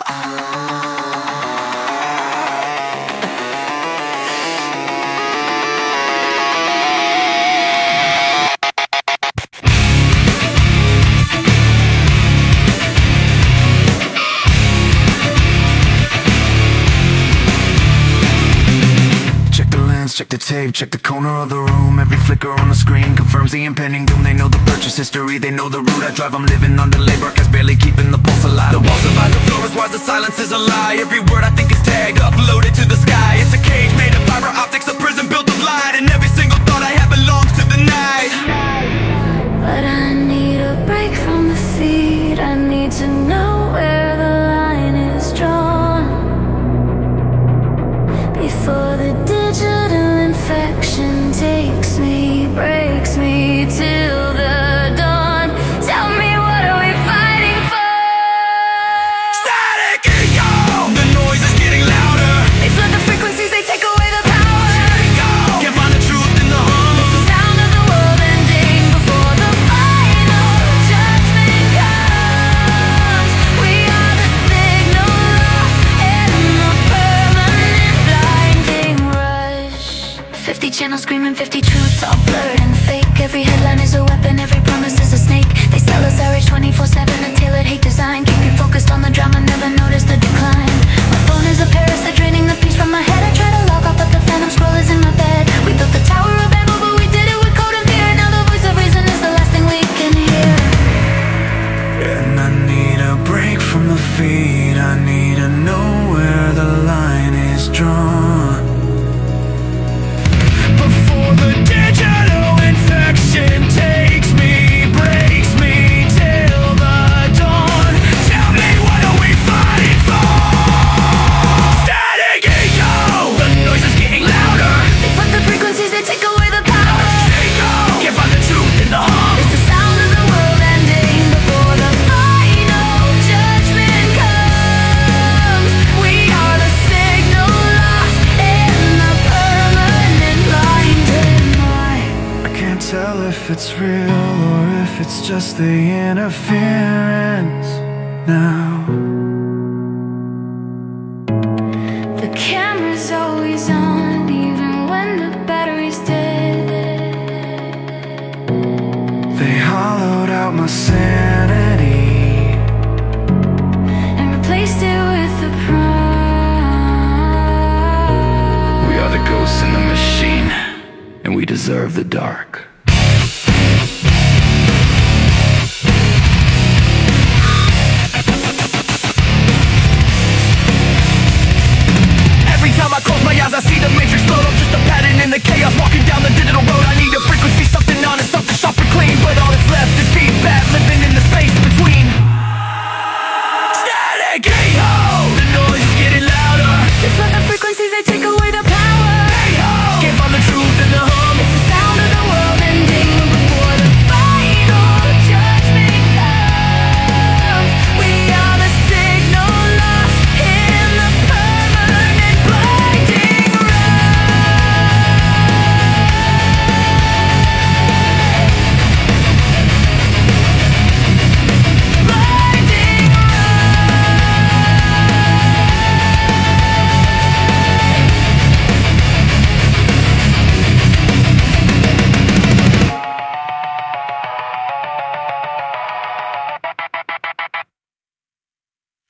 Check the tape, check the corner of the room. Every flicker on the screen confirms the impending doom. They know the purchase history, they know the route I drive. I'm living under labor, cause barely keeping the pulse alive. The walls survive, the floor is wise, the silence is a lie. Every word I think is tagged, uploaded to the sky. It's a cage made of fiber optics, a prison built of light. And every single thought I have belongs to the night. But I need a break from the feed. I need to know where the line is drawn before the digital infection takes me, breaks me till the dawn. Tell me, what are we fighting for? Static ego! The noise is getting louder. They flood the frequencies, they take away the power. Ego! Can't find the truth in the hum. It's the sound of the world ending before the final judgment comes. We are the signal lost in the permanent blinding rush. 50 channels screaming 50 truths, all blurred and fake. Every headline is a weapon, every promise is a snake. They sell us RH 24/7, a tailored hate design. Keep you focused on the drama, never notice the decline. My phone is a parasite, draining the peace from my head. I try to log off, but the phantom scroll is in my bed. We built the Tower of Babel, but we did it with code and fear. Now the voice of reason is the last thing we can hear. And I need a break from the feed. I need to know where the line is drawn before the digital infection takes me, breaks me till the dawn. Tell me, what are we fighting for? Static ego! The noise is getting louder. They flood the frequencies, they take away the power. Ego! Can't find the truth in the hum. It's the sound of the world ending before the final judgment comes. We are the signal lost in the permanent blinding light. I can't tell if it's real or if it's just the interference now. The camera's always on, even when the battery's dead. They hollowed out my sanity And replaced it with the prime. We are the ghosts in the machine, and we deserve the dark.